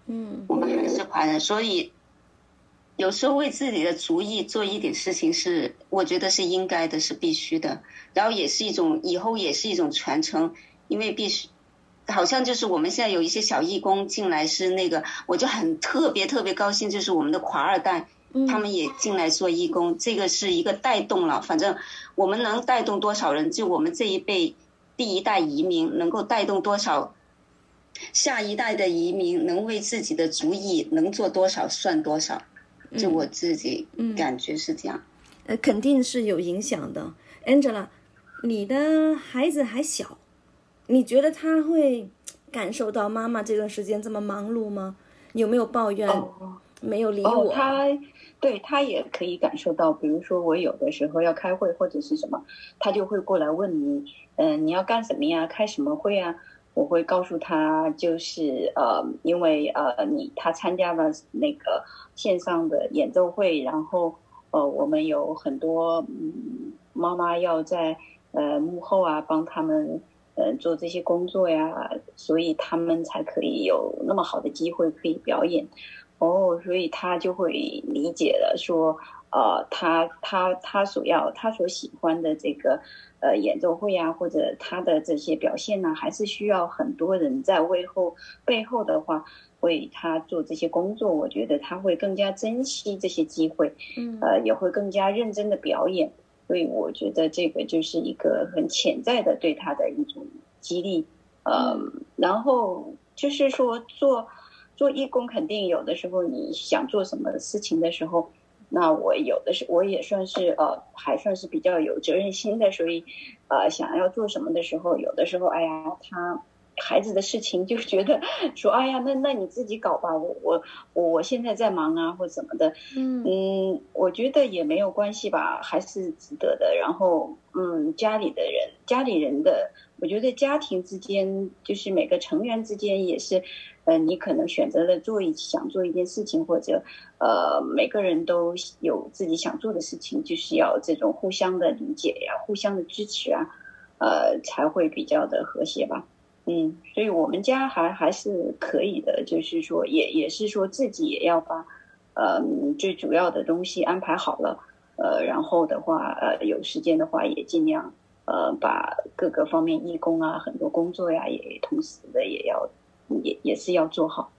我们还是华人，所以有时候为自己的族裔做一点事情是，我觉得是应该的，是必须的，然后也是一种以后也是一种传承，因为必须。好像就是我们现在有一些小义工进来是那个，我就很特别高兴，就是我们的华二代。他们也进来做义工，这个是一个带动了，反正我们能带动多少人，就我们这一辈第一代移民能够带动多少下一代的移民，能为自己的族裔能做多少算多少，就我自己感觉是这样。 肯定是有影响的。 Angela， 你的孩子还小，你觉得他会感受到妈妈这段时间这么忙碌吗？你有没有抱怨没有理我？ 他也可以感受到，比如说我有的时候要开会或者是什么，他就会过来问你，你要干什么呀？开什么会啊？我会告诉他，就是因为他参加了那个线上的演奏会，然后我们有很多妈妈要在幕后啊帮他们做这些工作呀，所以他们才可以有那么好的机会可以表演。所以他就会理解了，说他所喜欢的这个演奏会啊，或者他的这些表现呢，还是需要很多人在背后的话为他做这些工作。我觉得他会更加珍惜这些机会，也会更加认真的表演。所以我觉得这个就是一个很潜在的对他的一种激励。然后就是说做义工，肯定有的时候你想做什么事情的时候，那我也算是还算是比较有责任心的，所以想要做什么的时候，有的时候他孩子的事情就觉得说那你自己搞吧，我现在在忙啊或怎么的。我觉得也没有关系吧，还是值得的。然后家里人的，我觉得家庭之间就是每个成员之间也是你可能选择了想做一件事情，或者每个人都有自己想做的事情，就是要这种互相的理解呀，互相的支持啊，才会比较的和谐吧。所以我们家还是可以的，就是说也是说自己也要把最主要的东西安排好了，然后的话有时间的话也尽量把各个方面义工啊很多工作呀也同时的也是要做好。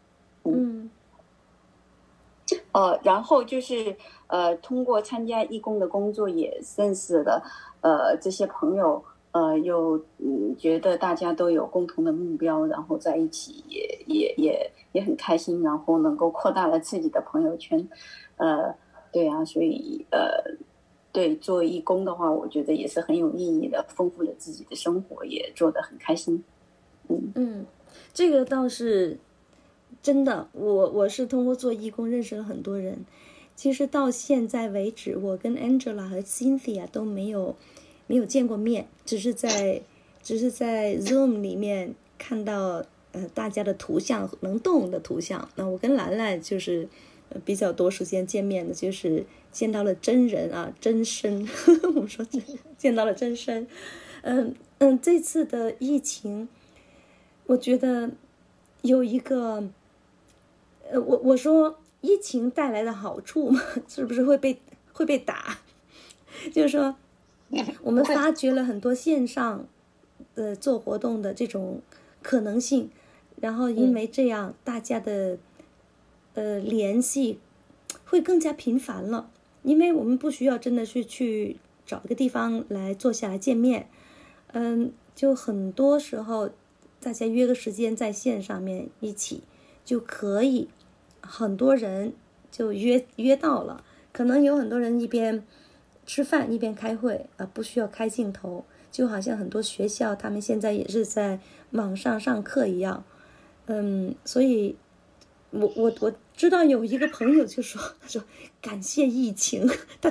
然后就是通过参加义工的工作也认识了这些朋友，又觉得大家都有共同的目标，然后在一起也很开心，然后能够扩大了自己的朋友圈。对啊，所以对做义工的话，我觉得也是很有意义的，丰富了自己的生活，也做得很开心。 这个倒是真的，我是通过做义工认识了很多人。其实到现在为止，我跟 Angela 和 Cynthia 都没有见过面，只是在 Zoom 里面看到大家的图像，能动的图像。那我跟兰兰就是比较多时间见面的，就是见到了真人啊，真身。我们说见到了真身。这次的疫情，我觉得有一个我说疫情带来的好处嘛，是不是会被打？就是说我们发掘了很多线上做活动的这种可能性，然后因为这样大家的联系会更加频繁了，因为我们不需要真的是去找一个地方来坐下来见面。就很多时候大家约个时间在线上面一起就可以，很多人就约到了，可能有很多人一边吃饭一边开会不需要开镜头，就好像很多学校他们现在也是在网上上课一样。所以我知道有一个朋友就说感谢疫情，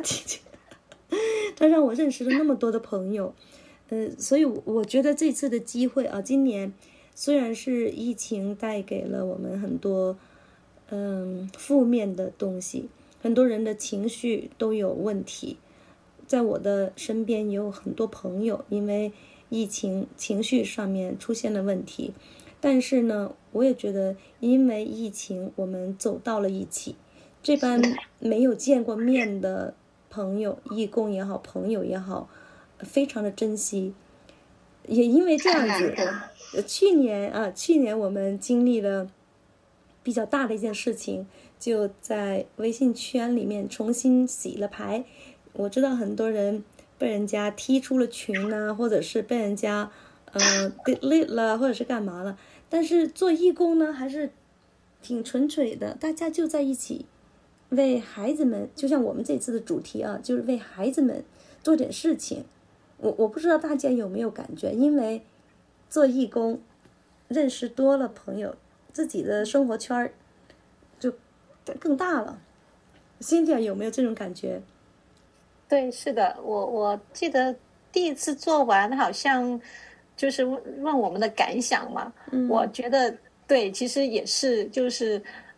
他让我认识了那么多的朋友。所以我觉得这次的机会今年虽然是疫情带给了我们很多负面的东西，很多人的情绪都有问题，在我的身边也有很多朋友因为疫情情绪上面出现了问题， 但是呢，我也觉得因为疫情，我们走到了一起，这班没有见过面的朋友，义工也好，朋友也好，非常的珍惜。也因为这样子，去年我们经历了比较大的一件事情，就在微信圈里面重新洗了牌。我知道很多人被人家踢出了群啊，或者是被人家delete 了，或者是干嘛了。但是做义工呢，还是挺纯粹的，大家就在一起为孩子们，就像我们这次的主题啊，就是为孩子们做点事情。我不知道大家有没有感觉，因为做义工认识多了朋友，自己的生活圈就更大了。Cynthia有没有这种感觉？ 对，是的，我记得第一次做完好像就是问我们的感想嘛，我觉得对，其实也是就是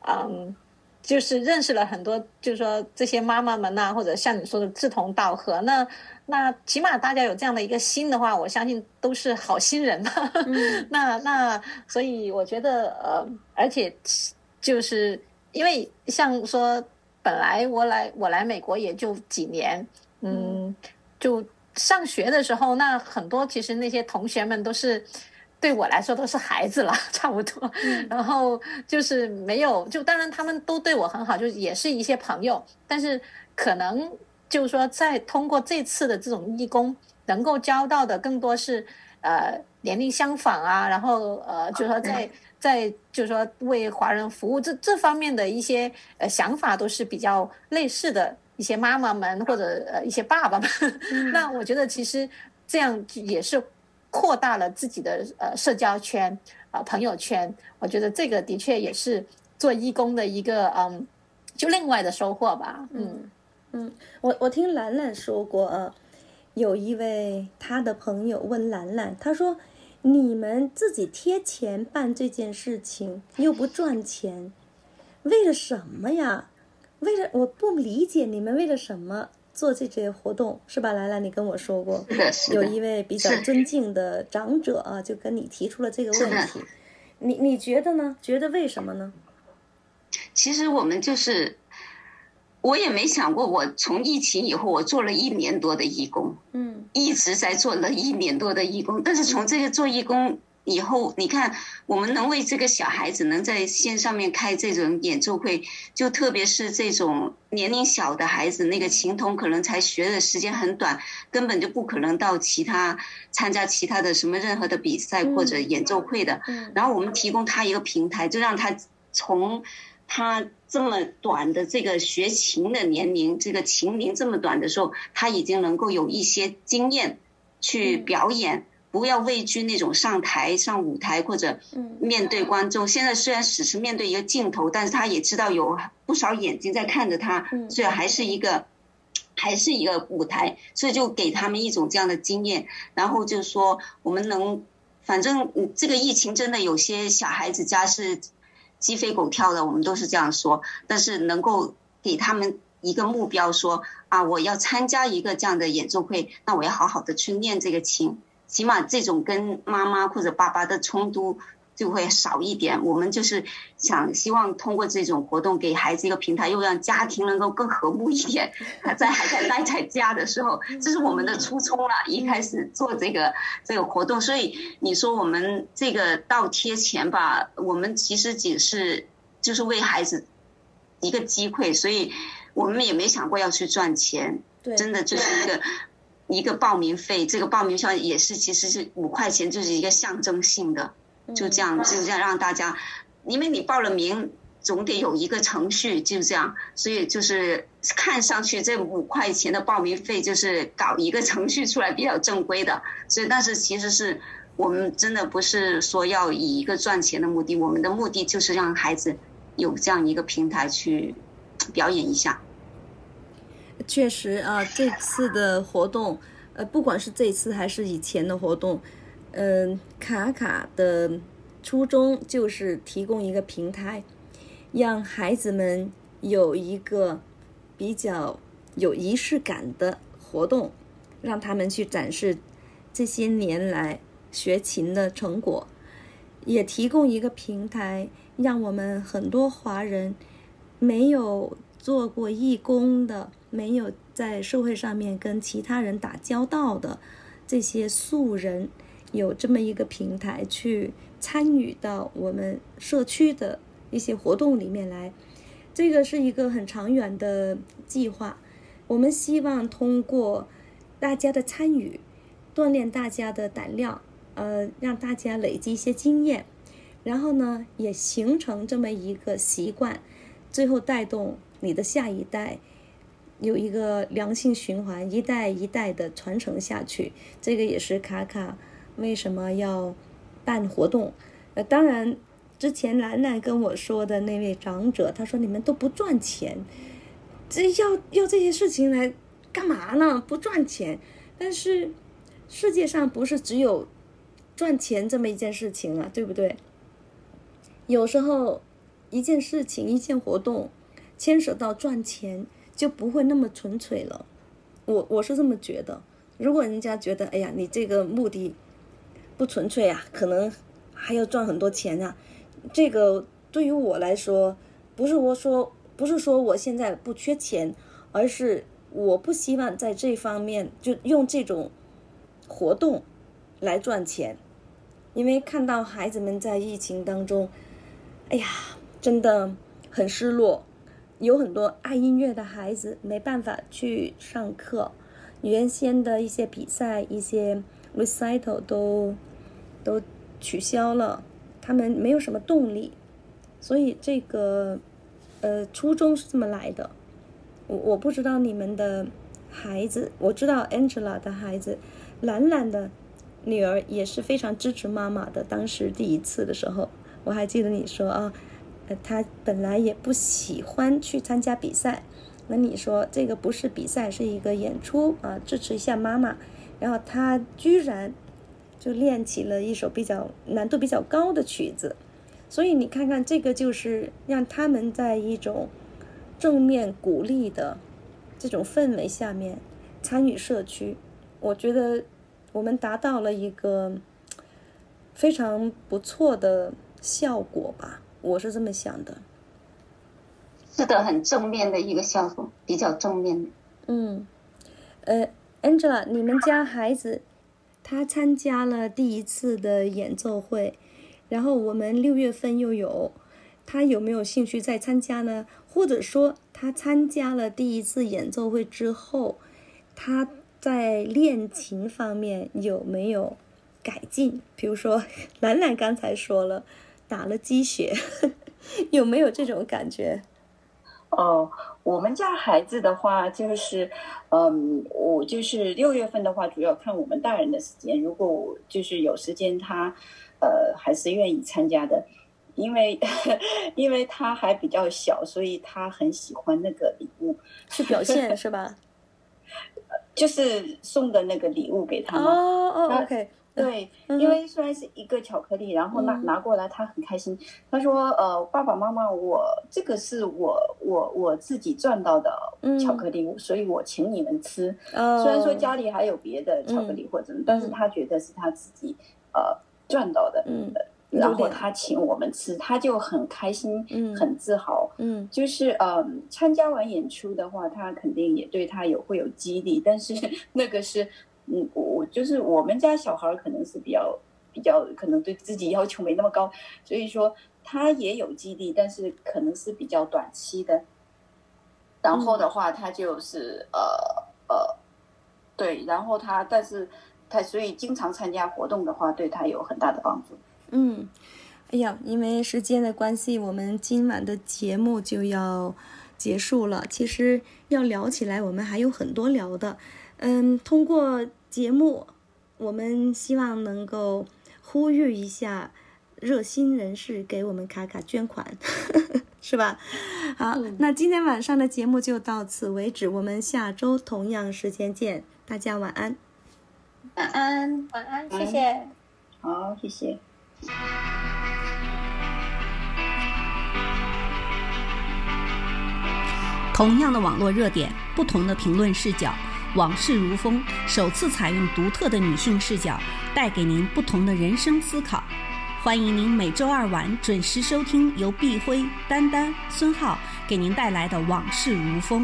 认识了很多，就是说这些妈妈们呐，或者像你说的志同道合，那起码大家有这样的一个心的话，我相信都是好心人嘛。那所以我觉得而且就是因为像说本来我来美国也就几年，就上学的时候，那很多其实那些同学们都是对我来说都是孩子了，差不多。然后就是没有，就当然他们都对我很好，就也是一些朋友，但是可能就是说在通过这次的这种义工能够交到的更多是年龄相仿啊，然后就是说在就是说为华人服务这方面的一些想法都是比较类似的一些妈妈们或者一些爸爸们。那我觉得其实这样也是扩大了自己的社交圈朋友圈，我觉得这个的确也是做义工的一个就另外的收获吧。 我听兰兰说过有一位他的朋友问兰兰，他说你们自己贴钱办这件事情又不赚钱，为了什么呀？我不理解你们为了什么做这些活动，是吧？兰兰，你跟我说过，有一位比较尊敬的长者就跟你提出了这个问题，你觉得呢？觉得为什么呢？ 其实我们我也没想过，我从疫情以后，我做了1年多的义工，一直在做了1年多的义工。但是从这个做义工以后，你看，我们能为这个小孩子能在线上面开这种演奏会，就特别是这种年龄小的孩子，那个琴童可能才学的时间很短，根本就不可能到参加其他的什么任何的比赛或者演奏会的。然后我们提供他一个平台，就让他从他这么短的这个学琴的年龄，这个琴龄这么短的时候，他已经能够有一些经验去表演，不要畏惧那种上舞台或者面对观众。现在虽然只是面对一个镜头，但是他也知道有不少眼睛在看着他，所以还是一个舞台，所以就给他们一种这样的经验。然后就说我们反正这个疫情真的有些小孩子家是鸡飞狗跳的，我们都是这样说，但是能够给他们一个目标，说我要参加一个这样的演奏会，那我要好好的去练这个琴，起码这种跟妈妈或者爸爸的冲突就会少一点。我们就是希望通过这种活动给孩子一个平台，又让家庭能够更和睦一点。还在待在家的时候，这是我们的初衷了，一开始做这个活动。所以你说我们这个倒贴钱吧，我们其实就是为孩子一个机会，所以我们也没想过要去赚钱，真的就是一个报名费，这个报名票也是其实是5块钱，就是一个象征性的，就这样让大家，因为你报了名总得有一个程序，就这样，所以就是看上去这5块钱的报名费就是搞一个程序出来比较正规的，所以但是其实是我们真的不是说要以一个赚钱的目的，我们的目的就是让孩子有这样一个平台去表演一下。 确实这次的活动不管是这次还是以前的活动，卡卡的初衷就是提供一个平台，让孩子们有一个比较有仪式感的活动，让他们去展示这些年来学琴的成果。 也提供一个平台，让我们很多华人没有做过义工的，没有在社会上面跟其他人打交道的这些素人，有这么一个平台去参与到我们社区的一些活动里面来。这个是一个很长远的计划，我们希望通过大家的参与，锻炼大家的胆量，让大家累积一些经验，然后呢，也形成这么一个习惯，最后带动你的下一代有一个良性循环，一代一代的传承下去。这个也是卡卡为什么要办活动。当然之前兰兰跟我说的那位长者，他说你们都不赚钱，这要这些事情来干嘛呢？不赚钱。但是世界上不是只有赚钱这么一件事情啊，对不对？有时候一件事情一件活动牵扯到赚钱就不会那么纯粹了，我是这么觉得。如果人家觉得哎呀你这个目的不纯粹啊，可能还要赚很多钱啊，这个对于我来说不是说我现在不缺钱，而是我不希望在这方面就用这种活动来赚钱。因为看到孩子们在疫情当中，哎呀真的很失落，有很多爱音乐的孩子没办法去上课，原先的一些比赛一些 recital 都取消了，他们没有什么动力。所以这个初衷是这么来的。我不知道你们的孩子，我知道 Angela 的孩子，兰兰的女儿也是非常支持妈妈的。当时第一次的时候，我还记得你说啊，她本来也不喜欢去参加比赛，那你说这个不是比赛，是一个演出啊，支持一下妈妈。然后她居然就练起了一首难度比较高的曲子。所以你看看，这个就是让他们在一种正面鼓励的这种氛围下面参与社区。我觉得我们达到了一个非常不错的效果吧，我是这么想的。 是的，很正面的一个效果，比较正面的。 Angela， 你们家孩子他参加了第一次的演奏会，然后我们6月份又有，他有没有兴趣再参加呢？或者说他参加了第一次演奏会之后，他在练琴方面有没有改进？比如说兰兰刚才说了打了鸡血有没有这种感觉？ 我们家孩子的话就是我就是6月份的话主要看我们大人的时间，如果就是有时间他还是愿意参加的。因为他还比较小，所以他很喜欢那个礼物， 是表现是吧？ 就是送的那个礼物给他嘛。 OK。 对，因为虽然是一个巧克力，然后拿过来，他很开心。他说：“爸爸妈妈，这个是我自己赚到的巧克力，所以我请你们吃。虽然说家里还有别的巧克力或者，但是他觉得是他自己赚到的。然后他请我们吃，他就很开心，很自豪。就是参加完演出的话，他肯定也对他会有激励，但是那个是。我就是我们家小孩可能是比较可能对自己要求没那么高，所以说他也有激励，但是可能是比较短期的。然后的话，他就是对，然后但是他所以经常参加活动的话，对他有很大的帮助。 哎呀，因为时间的关系，我们今晚的节目就要结束了。其实要聊起来，我们还有很多聊的。通过节目，我们希望能够呼吁一下热心人士给我们卡卡捐款是吧？好，那今天晚上的节目就到此为止，我们下周同样时间见，大家晚安。 晚安， 晚安，谢谢。 好，谢谢。 同样的网络热点，不同的评论视角，往事如风首次采用独特的女性视角，带给您不同的人生思考。 欢迎您每周二晚准时收听由碧辉、丹丹、孙浩给您带来的《往事如风》。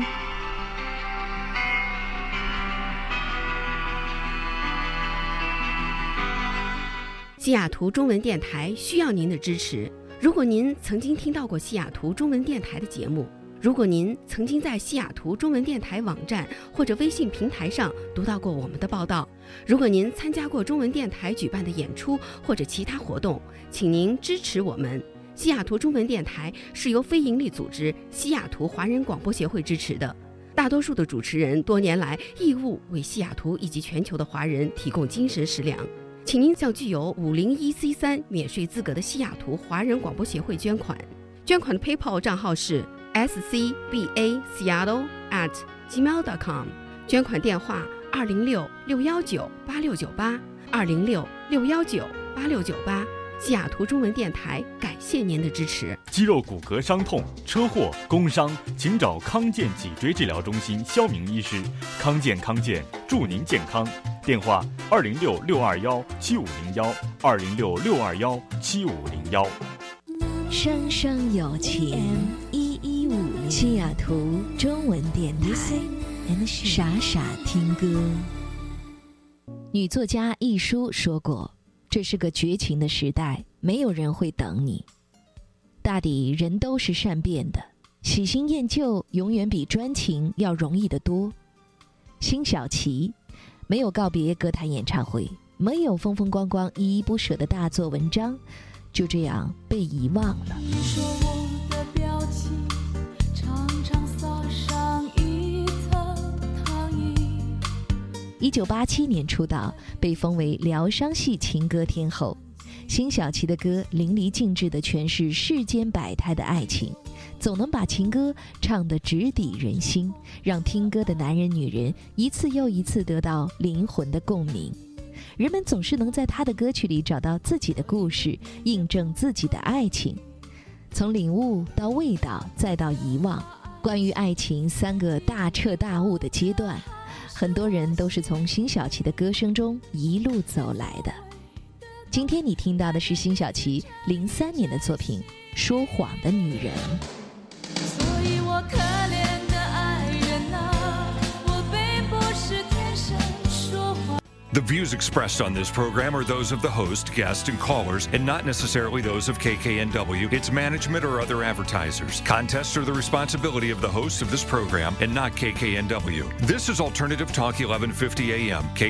西雅图中文电台需要您的支持。如果您曾经听到过西雅图中文电台的节目，如果您曾经在西雅图中文电台网站或者微信平台上读到过我们的报道，如果您参加过中文电台举办的演出或者其他活动，请您支持我们。西雅图中文电台是由非营利组织西雅图华人广播协会支持的，大多数的主持人多年来义务为西雅图以及全球的华人提供精神食粮。请您向具有501C3免税资格的西雅图华人广播协会捐款。捐款的 PayPal 账号是scbaseattle@gmail.com， 捐款电话206-619-8698 206-619-8698。西雅图中文电台感谢您的支持。 肌肉骨骼伤痛、车祸、工伤，请找康健脊椎治疗中心肖明医师。康健祝您健康。电话206-621-7501 206-621-7501。 生生有情，1150西雅图中文电台，傻傻听歌。女作家亦舒说过，这是个绝情的时代，没有人会等你。大抵人都是善变的，喜新厌旧永远比专情要容易得多。辛晓琪没有告别歌坛演唱会，没有风风光光依依不舍的大作文章，就这样被遗忘了。 你说我的表情常常撒上一层糖衣。 1987年出道，被封为疗伤系情歌天后。辛晓琪的歌淋漓尽致地诠释世间百态的爱情，总能把情歌唱得直抵人心，让听歌的男人女人一次又一次得到灵魂的共鸣。人们总是能在他的歌曲里找到自己的故事，印证自己的爱情。从领悟到味道，再到遗忘，关于爱情3个大彻大悟的阶段，很多人都是从辛晓琪的歌声中一路走来的。今天你听到的是辛晓琪03年的作品《说谎的女人》。 所以我可怜的爱人啊，我并不是天生说谎。 The views expressed on this program are those of the host, guests, and callers, and not necessarily those of KKNW, its management, or other advertisers. Contests are the responsibility of the host of this program and not KKNW. This is Alternative Talk 1150 AM.